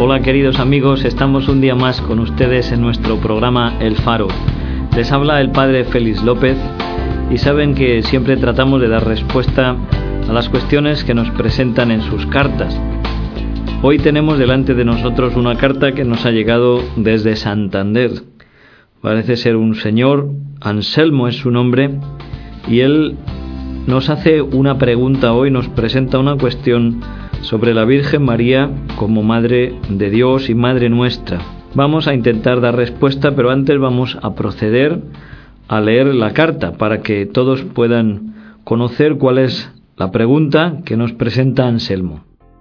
Hola queridos amigos, estamos un día más con ustedes en nuestro programa El Faro. Les habla el Padre Félix López y saben que siempre tratamos de dar respuesta a las cuestiones que nos presentan en sus cartas. Hoy tenemos delante de nosotros una carta que nos ha llegado desde Santander. Parece ser un señor, Anselmo es su nombre, y él nos hace una pregunta hoy, nos presenta una cuestión sobre la Virgen María como Madre de Dios y Madre nuestra. Vamos a intentar dar respuesta, pero antes vamos a proceder a leer la carta para que todos puedan conocer cuál es la pregunta que nos presenta Anselmo.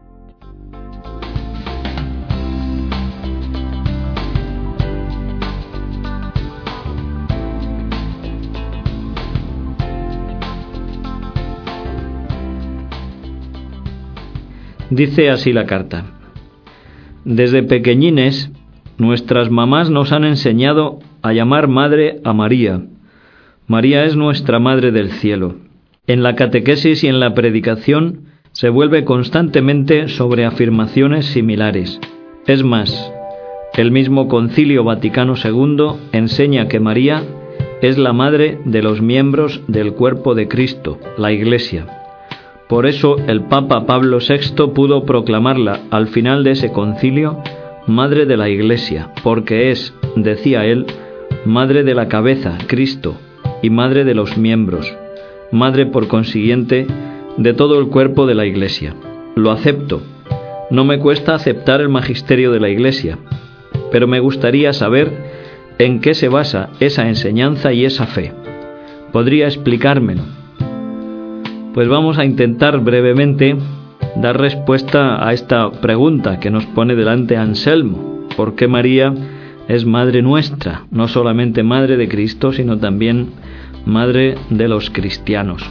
Dice así la carta: desde pequeñines, nuestras mamás nos han enseñado a llamar madre a María. María es nuestra Madre del Cielo. En la catequesis y en la predicación se vuelve constantemente sobre afirmaciones similares. Es más, el mismo Concilio Vaticano II enseña que María es la madre de los miembros del cuerpo de Cristo, la Iglesia. Por eso el Papa Pablo VI pudo proclamarla al final de ese concilio Madre de la Iglesia, porque es, decía él, Madre de la cabeza, Cristo, y Madre de los miembros, Madre por consiguiente de todo el cuerpo de la Iglesia. Lo acepto. No me cuesta aceptar el magisterio de la Iglesia, pero me gustaría saber en qué se basa esa enseñanza y esa fe. ¿Podría explicármelo? Pues vamos a intentar brevemente dar respuesta a esta pregunta que nos pone delante Anselmo. ¿Por qué María es Madre nuestra? No solamente Madre de Cristo, sino también Madre de los cristianos.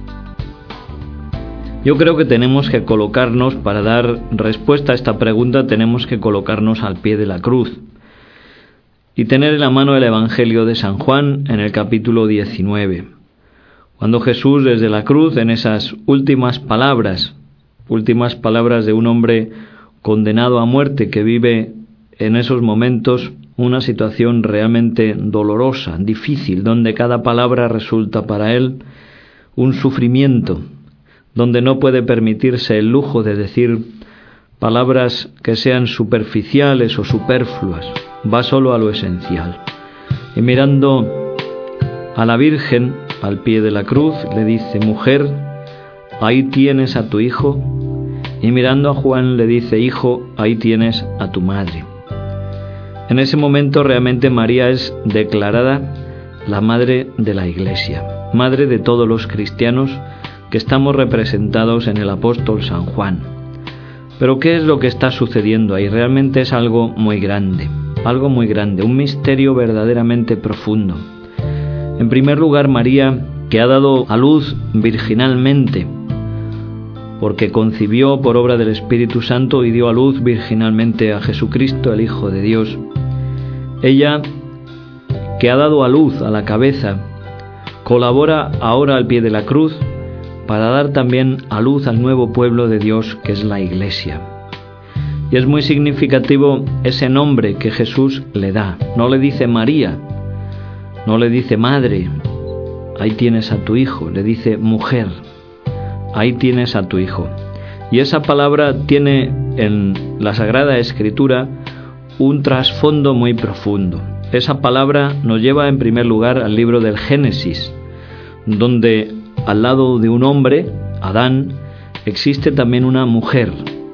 Yo creo que tenemos que colocarnos, para dar respuesta a esta pregunta, tenemos que colocarnos al pie de la cruz y tener en la mano el Evangelio de San Juan en el capítulo 19. Cuando Jesús desde la cruz, en esas últimas palabras de un hombre condenado a muerte que vive en esos momentos una situación realmente dolorosa, difícil, donde cada palabra resulta para él un sufrimiento, donde no puede permitirse el lujo de decir palabras que sean superficiales o superfluas, va solo a lo esencial. Y mirando a la Virgen al pie de la cruz, le dice: mujer, ahí tienes a tu hijo. Y mirando a Juan le dice: hijo, ahí tienes a tu madre. En ese momento realmente María es declarada la madre de la Iglesia, madre de todos los cristianos que estamos representados en el apóstol San Juan. Pero ¿qué es lo que está sucediendo ahí? Realmente es algo muy grande, un misterio verdaderamente profundo. En primer lugar, María, que ha dado a luz virginalmente, porque concibió por obra del Espíritu Santo y dio a luz virginalmente a Jesucristo, el Hijo de Dios. Ella, que ha dado a luz a la cabeza, colabora ahora al pie de la cruz para dar también a luz al nuevo pueblo de Dios, que es la Iglesia. Y es muy significativo ese nombre que Jesús le da. No le dice María, no le dice madre, ahí tienes a tu hijo, le dice mujer, ahí tienes a tu hijo. Y esa palabra tiene en la Sagrada Escritura un trasfondo muy profundo. Esa palabra nos lleva en primer lugar al libro del Génesis, donde al lado de un hombre, Adán, existe también una mujer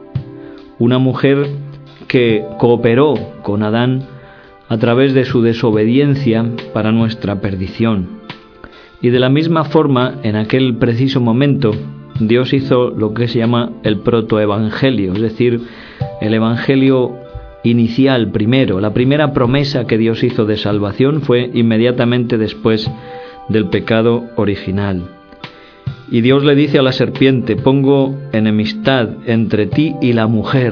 que cooperó con Adán a través de su desobediencia para nuestra perdición. Y de la misma forma, en aquel preciso momento, Dios hizo lo que se llama el protoevangelio, es decir, el evangelio inicial primero. La primera promesa que Dios hizo de salvación fue inmediatamente después del pecado original. Y Dios le dice a la serpiente: pongo enemistad entre ti y la mujer,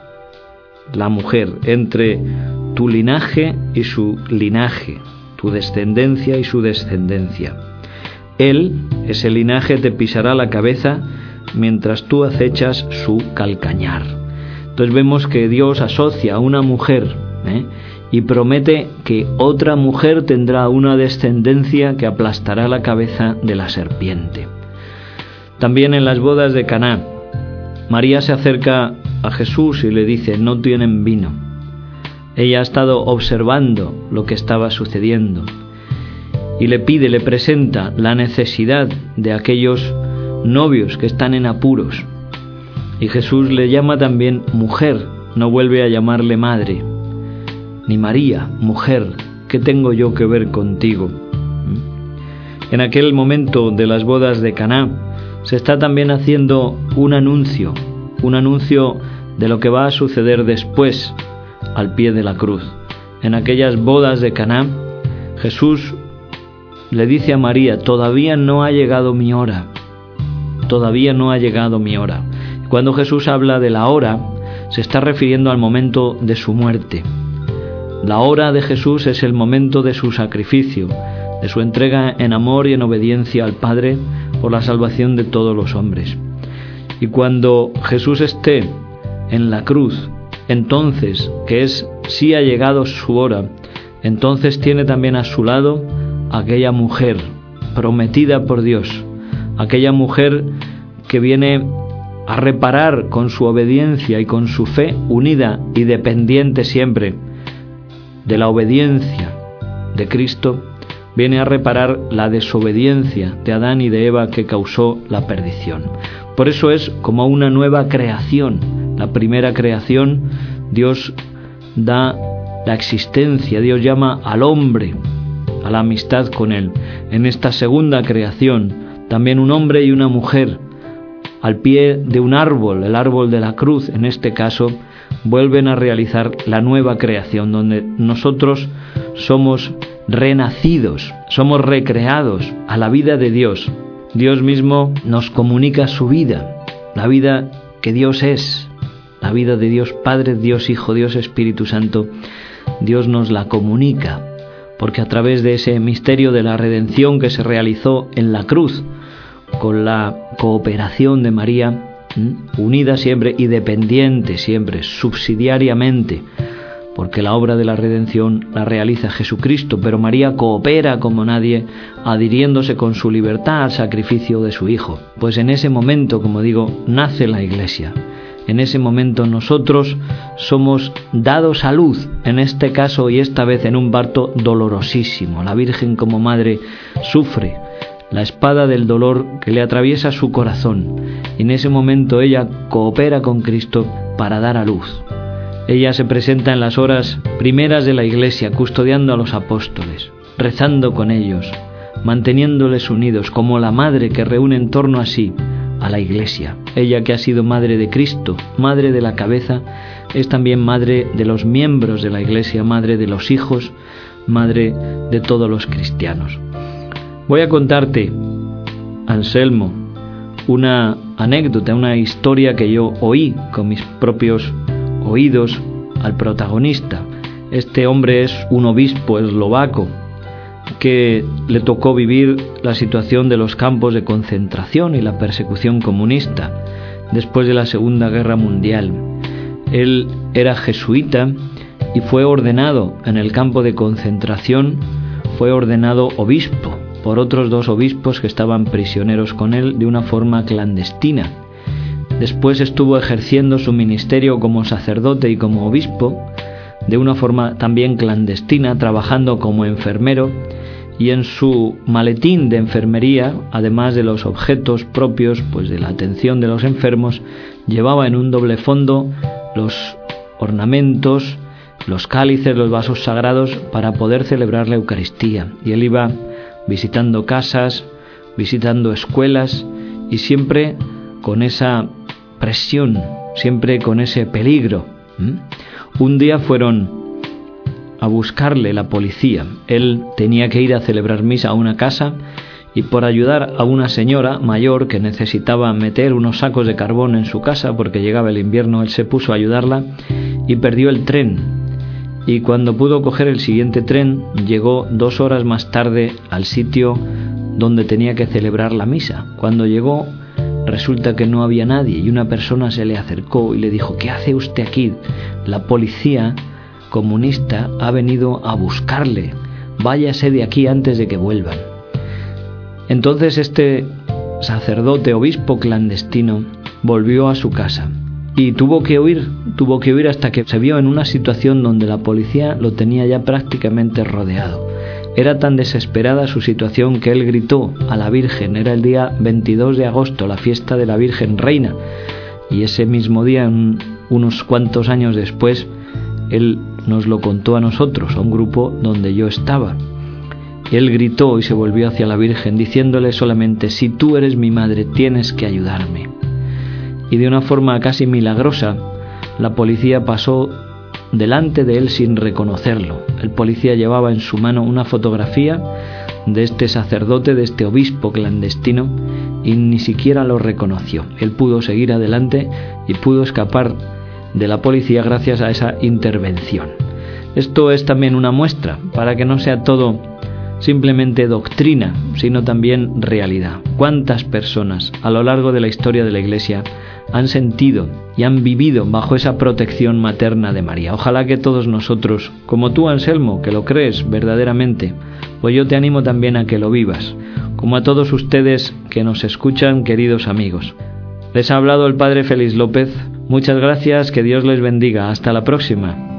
entre tu linaje y su linaje, tu descendencia y su descendencia. Él, ese linaje, te pisará la cabeza mientras tú acechas su calcañar. Entonces vemos que Dios asocia a una mujer y promete que otra mujer tendrá una descendencia que aplastará la cabeza de la serpiente. También en las bodas de Caná, María se acerca a Jesús y le dice: no tienen vino. Ella ha estado observando lo que estaba sucediendo y le presenta la necesidad de aquellos novios que están en apuros. Y Jesús le llama también mujer, no vuelve a llamarle madre, ni María, mujer, ¿qué tengo yo que ver contigo? En aquel momento de las bodas de Caná se está también haciendo un anuncio de lo que va a suceder después al pie de la cruz. En aquellas bodas de Caná, Jesús le dice a María: todavía no ha llegado mi hora, todavía no ha llegado mi hora. Cuando Jesús habla de la hora, se está refiriendo al momento de su muerte. La hora de Jesús es el momento de su sacrificio, de su entrega en amor y en obediencia al Padre por la salvación de todos los hombres. Y cuando Jesús esté en la cruz, entonces, que es si ha llegado su hora, entonces tiene también a su lado aquella mujer prometida por Dios, aquella mujer que viene a reparar con su obediencia y con su fe, unida y dependiente siempre de la obediencia de Cristo, viene a reparar la desobediencia de Adán y de Eva que causó la perdición. Por eso es como una nueva creación. La primera creación, Dios da la existencia, Dios llama al hombre a la amistad con Él. En esta segunda creación, también un hombre y una mujer, al pie de un árbol, el árbol de la cruz en este caso, vuelven a realizar la nueva creación, donde nosotros somos renacidos, somos recreados a la vida de Dios. Dios mismo nos comunica su vida, la vida que Dios es, la vida de Dios Padre, Dios Hijo, Dios Espíritu Santo. Dios nos la comunica, porque a través de ese misterio de la redención que se realizó en la cruz, con la cooperación de María, unida siempre y dependiente siempre, subsidiariamente, porque la obra de la redención la realiza Jesucristo, pero María coopera como nadie, adhiriéndose con su libertad al sacrificio de su Hijo. Pues en ese momento, como digo, nace la Iglesia. En ese momento nosotros somos dados a luz, en este caso y esta vez en un parto dolorosísimo. La Virgen como madre sufre la espada del dolor que le atraviesa su corazón, y en ese momento ella coopera con Cristo para dar a luz. Ella se presenta en las horas primeras de la Iglesia, custodiando a los apóstoles, rezando con ellos, manteniéndoles unidos, como la madre que reúne en torno a sí a la Iglesia. Ella, que ha sido madre de Cristo, madre de la cabeza, es también madre de los miembros de la Iglesia, madre de los hijos, madre de todos los cristianos. Voy a contarte, Anselmo, una anécdota, una historia que yo oí con mis propios oídos al protagonista. Este hombre es un obispo eslovaco que le tocó vivir la situación de los campos de concentración y la persecución comunista después de la Segunda Guerra Mundial. Él era jesuita y fue ordenado en el campo de concentración, fue ordenado obispo por otros 2 obispos que estaban prisioneros con él de una forma clandestina. Después estuvo ejerciendo su ministerio como sacerdote y como obispo de una forma también clandestina, trabajando como enfermero, y en su maletín de enfermería, además de los objetos propios de la atención de los enfermos, llevaba en un doble fondo los ornamentos, los cálices, los vasos sagrados para poder celebrar la Eucaristía. Y él iba visitando casas, visitando escuelas, y siempre con esa presión, siempre con ese peligro. Un día fueron a buscarle la policía. Él tenía que ir a celebrar misa a una casa, y por ayudar a una señora mayor que necesitaba meter unos sacos de carbón en su casa porque llegaba el invierno, él se puso a ayudarla y perdió el tren. Y cuando pudo coger el siguiente tren, llegó 2 horas más tarde al sitio donde tenía que celebrar la misa. Cuando llegó, resulta que no había nadie y una persona se le acercó y le dijo: ¿qué hace usted aquí? La policía comunista ha venido a buscarle. Váyase de aquí antes de que vuelvan. Entonces este sacerdote, obispo clandestino, volvió a su casa y tuvo que huir hasta que se vio en una situación donde la policía lo tenía ya prácticamente rodeado. Era tan desesperada su situación que él gritó a la Virgen. Era el día 22 de agosto, la fiesta de la Virgen Reina, y ese mismo día, unos cuantos años después, él nos lo contó a nosotros, a un grupo donde yo estaba. Él gritó y se volvió hacia la Virgen diciéndole solamente: si tú eres mi madre, tienes que ayudarme. Y de una forma casi milagrosa, la policía pasó delante de él sin reconocerlo. El policía llevaba en su mano una fotografía de este sacerdote, de este obispo clandestino, y ni siquiera lo reconoció. Él pudo seguir adelante y pudo escapar de la policía gracias a esa intervención. Esto es también una muestra para que no sea todo simplemente doctrina, sino también realidad. ¿Cuántas personas a lo largo de la historia de la Iglesia han sentido y han vivido bajo esa protección materna de María? Ojalá que todos nosotros, como tú, Anselmo, que lo crees verdaderamente, pues yo te animo también a que lo vivas, como a todos ustedes que nos escuchan, queridos amigos. Les ha hablado el Padre Félix López. Muchas gracias, que Dios les bendiga. Hasta la próxima.